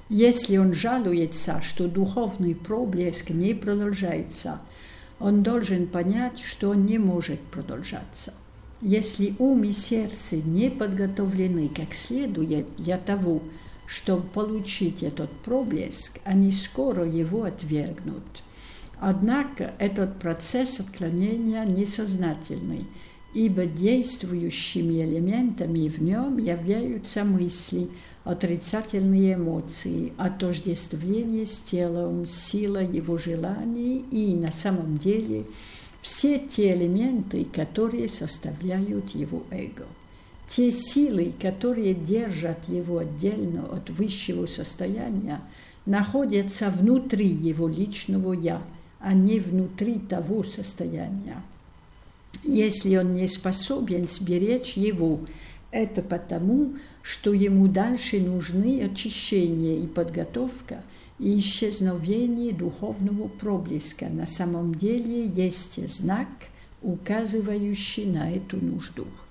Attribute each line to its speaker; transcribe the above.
Speaker 1: Если он жалуется, что духовный проблеск не продолжается, он должен понять, что он не может продолжаться. Если ум и сердце не подготовлены как следует для того, чтобы получить этот проблеск, они скоро его отвергнут. Однако этот процесс отклонения несознательный, ибо действующими элементами в нем являются мысли, отрицательные эмоции, отождествление с телом, сила его желаний и, на самом деле, все те элементы, которые составляют его эго. Те силы, которые держат его отдельно от высшего состояния, находятся внутри его личного «я», а не внутри того состояния. Если он не способен сберечь его, это потому, что ему дальше нужны очищение и подготовка, и исчезновение духовного проблеска на самом деле есть знак, указывающий на эту нужду.